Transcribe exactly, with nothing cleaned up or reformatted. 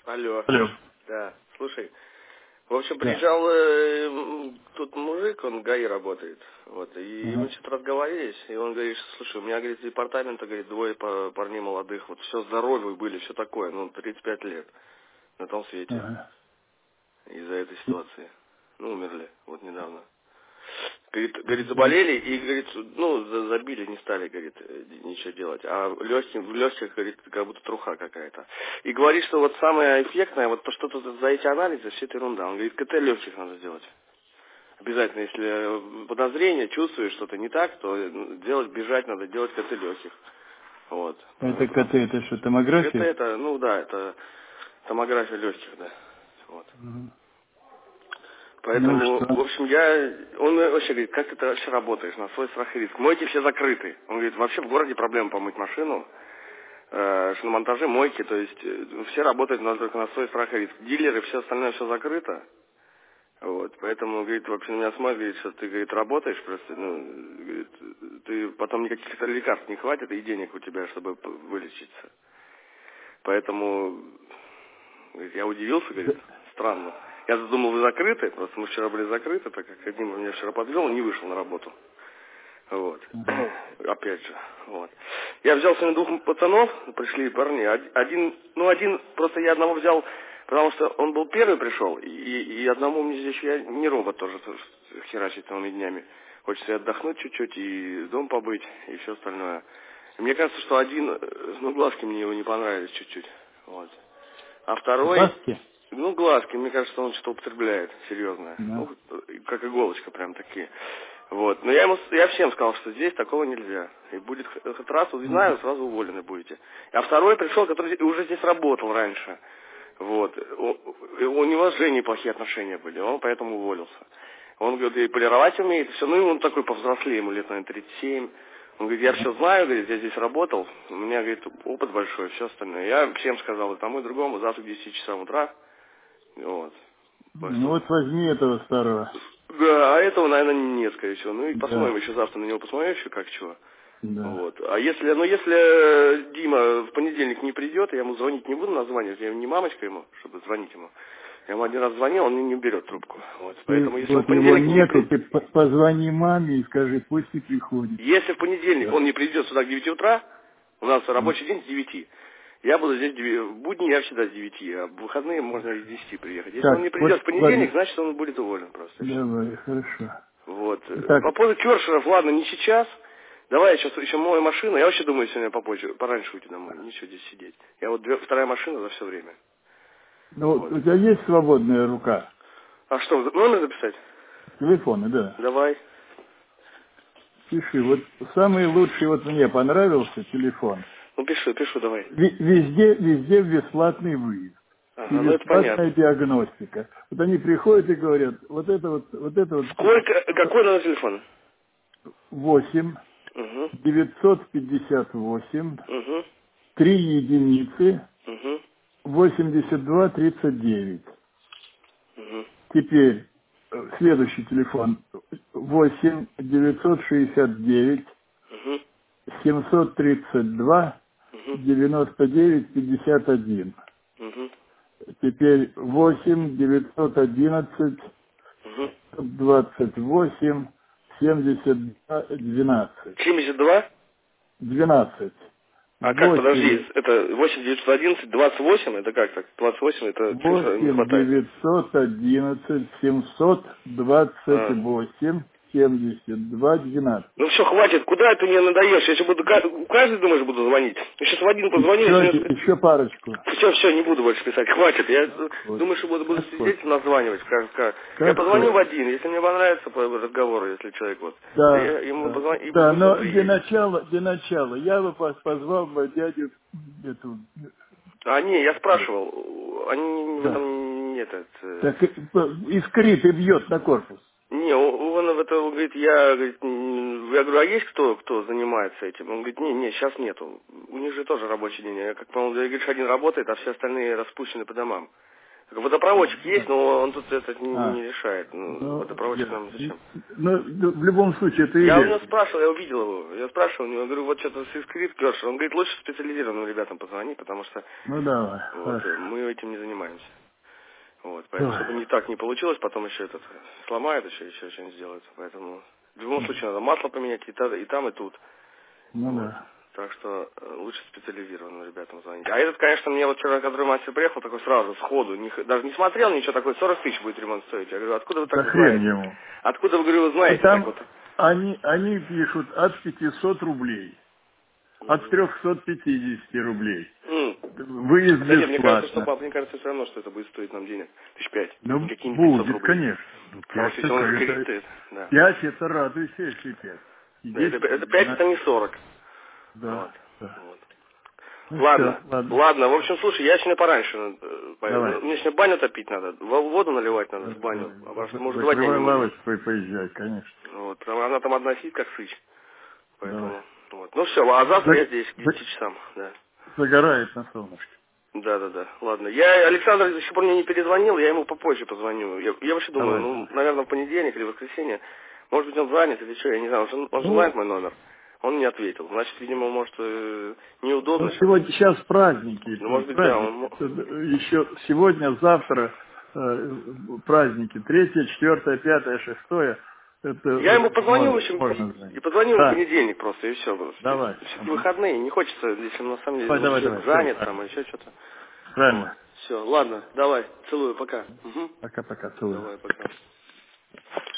Алло. Алло. Да, слушай. В общем, Да. приезжал э, м, тут мужик, он в ГАИ работает. Вот, и мы Ага. что-то разговаривались, и он говорит, слушай, у меня, говорит, из департамента, говорит, двое па- парней молодых, вот все здоровые были, все такое, ну, тридцать пять лет на том свете Ага. из-за этой И- ситуации. Ну, умерли, вот недавно. Говорит, говорит, и- заболели и, говорит, ну, за- забили, не стали, говорит, э, ничего делать. А легким, в легких, говорит, как будто труха какая-то. И говорит, что вот самое эффектное, вот то, что тут за эти анализы, все это ерунда. Он говорит, КТ легких надо сделать. Обязательно, если э, подозрение, чувствуешь что-то не так, то э, делать, бежать надо, делать КТ легких. Вот. Это Потому- КТ, это что, КТ томография? это, ну да, это томография легких, да. Вот. Мгм. Ну и Поэтому, в что? общем, я... Он вообще говорит, как ты вообще работаешь на свой страх и риск? Мойки все закрыты. Он говорит, вообще в городе проблема помыть машину, э, что на монтаже мойки, то есть э, все работают на- только на свой страх и риск. Дилеры, все остальное все закрыто. Вот, поэтому, говорит, вообще на меня смотрит, говорит, что ты, говорит, работаешь просто, ну, говорит, ты потом никаких лекарств не хватит и денег у тебя, чтобы п- вылечиться. Поэтому, говорит, я удивился, говорит, Да. странно. Я задумал, вы закрыты, просто мы вчера были закрыты, так как один меня вчера подвел, он не вышел на работу. Вот. Ага. Опять же. Вот. Я взял сегодня двух пацанов, пришли парни. Од- Один, ну один, просто я одного взял, потому что он был первый пришел, и, и одному мне здесь, я не робот тоже, то есть херачить целыми днями. Хочется и отдохнуть чуть-чуть, и дом побыть, и все остальное. И мне кажется, что один, э, ну глазки мне его не понравились чуть-чуть. Вот. А второй, Глазки? ну, глазки, мне кажется, он что-то употребляет, серьезно. Ну, Да. как иголочка прям такие. Вот. Но я ему, я всем сказал, что здесь такого нельзя. И будет х- хоть раз узнаю, Мгм. сразу уволены будете. А второй пришел, который здесь- уже здесь работал раньше. Вот. У, у него с Женей плохие отношения были, он поэтому уволился. Он, говорит, и полировать умеет, все. Ну, и он такой повзрослее, ему лет, наверное, тридцать семь. Он говорит, я все Ага. знаю, говорит, я здесь работал, у меня, говорит, опыт большой, все остальное. Я всем сказал, и тому, и другому, завтра к десяти часам утра. Вот. Ну Просто- вот возьми этого старого. Да, а этого, наверное, нет, скорее всего. Ну и посмотрим Да. еще завтра на него, посмотрим еще как чего. Да. Вот. А если, ну если э, Дима в понедельник не придет, я ему звонить не буду, названивать, я не мамочка ему, чтобы звонить ему. Я ему один раз звонил, он мне не берет трубку. Вот. Ты, Поэтому если он в вот его понедельник не нету, придет, ты по- позвони маме и скажи, пусть и приходит. если в понедельник Да. он не придет сюда к девяти утра, у нас М. рабочий день с девяти. Я буду здесь, деви- в будни я всегда с девяти, а в выходные можно и с десяти приехать. Если он не Так, придет вот в понедельник, ладно. значит он будет уволен просто. и всё. Давай, хорошо. Вот. Так, По поводу Кершеров, ладно, не сейчас. Давай я сейчас еще мою машину. Я вообще думаю сегодня попозже, пораньше уйти домой. Нечего здесь сидеть. Я вот две- вторая машина за все время. ну Вот. у тебя есть свободная рука? А что, номер записать? Телефоны, да. Давай. Пиши, вот самый лучший, вот мне понравился телефон. Ну, пишу, пишу, давай. Ви- Везде, везде бесплатный выезд и Ага, ну это бесплатная понятно. диагностика. Вот они приходят и говорят, вот это вот, вот это вот Сколько, какой номер телефона? восемь Угу, девятьсот пятьдесят восемь угу, три единицы угу, восемьдесят два тридцать девять. угу, Теперь э, следующий телефон восемь девятьсот шестьдесят девять угу, семьсот тридцать два угу, девяносто девять пятьдесят один. угу, Теперь восемь девятьсот одиннадцать угу. двадцать восемь семьдесят два двенадцать. семьдесят два? двенадцать. А как, восемь подожди, это восемь девятьсот одиннадцать двадцать восемь, это как так? двадцать восемь, это цифра не восемь хватает. девятьсот одиннадцать семьсот двадцать А. восемь семьдесят два двенадцать. Ну все, хватит, куда ты мне надоешь? Я сейчас буду, ка- у каждый, думаешь, буду звонить? Я сейчас в один позвоню, Еще, если... еще парочку. Все, все, не буду больше писать, хватит. Я Как хочешь. думаю, что буду, буду Как сидеть хочешь. и названивать. Как, как. Я Как позвоню в хочешь. один, если мне понравится по разговору, если человек вот. Я Да, ему да. позвоню, и Да, пусть он но для приедет. начала, для начала я бы пос- позвал бы дядю эту. А не, я Вот. спрашивал, они в Да. этом нет. Это, Так э, искрит и бьет на корпус. не, он, он в это он говорит, я, говорит, м, я говорю, а есть кто, кто занимается этим? Он говорит, не, не, сейчас нету. У них же тоже рабочий день. Я как понял, я, говоришь, один работает, а все остальные распущены по домам. Водопроводчик есть, но он тут это не, А. не решает. Ну, Ну, водопроводчик я- нам зачем? Ну, в любом случае, это Я у или... него спрашивал, я увидел его. Я спрашивал у него, говорю, вот что-то с искрит Кершер. Он говорит, лучше специализированным ребятам позвони, потому что Ну, давай. вот, Хорошо. мы этим не занимаемся. Вот, поэтому, Давай. чтобы не так не получилось, потом еще этот сломает, еще, еще что-нибудь сделает. Поэтому в любом случае надо масло поменять и, та- и там, и тут. Ну, Вот. да. Так что э, лучше специализированным ребятам звонить. А этот, конечно, мне вот вчера, который мастер приехал, такой сразу, сходу, не х- даже не смотрел ничего, такой, сорок тысяч будет ремонт стоить. Я говорю, откуда вы Да так хрен знаете? ему. Откуда вы, говорю, вы знаете так Там вот? они, они пишут от пятисот рублей, от Мгм. трехсот пятидесяти рублей. М. Выезд Хотя нет, мне кажется, что, бесплатно. пап, мне кажется, все равно, что это будет стоить нам денег. Тысяч пять. Ну, Никакие не пятьсот будет, рублей. конечно. Ну, Потому пять что если это, он это, кредит, да. пять это радуйся, если пять. И Да, это, десять, это пять, это не сорок. да, Вот. да. Вот. Ну Ладно, все, ладно. ладно, в общем, слушай, я сегодня пораньше э, пойду. Давай. Ну, мне сегодня баню топить надо, в- воду наливать надо в баню, а потому что мы уже два дня Закрывай не мылись. лавочку и поезжай, конечно. Вот, там она там одна сидит, как сыч. Давай. Поэтому, вот. Ну все, а завтра За- я здесь к за- десяти часам, да. Загорает на солнышке. Да, да, да. Ладно. Я, Александр до сих пор мне не перезвонил, я ему попозже позвоню. Я, я вообще думаю, Давай, ну, давай. наверное, в понедельник или в воскресенье. Может быть, он занят или что, я не знаю. Он, же- он же Ну, знает мой номер. Он не ответил. Значит, видимо, может, э, ну неудобно сейчас. сегодня сейчас праздники, Ну, может быть, да, праздники. он... мо- Это еще сегодня, завтра э, праздники. Третье, четвертое, пятое, шестое. Это Я ему позвоню, в можно, общем, можно и звонить. позвоню ему в Да, понедельник просто, и все. давай. Все-таки Ага. выходные, не хочется, если на самом деле Давай, он давай, человек давай. Все, занят там, правильно. или еще что-то. Вот. Правильно. Все, ладно, давай, целую, пока. Угу. Пока-пока. Целую. Давай, пока.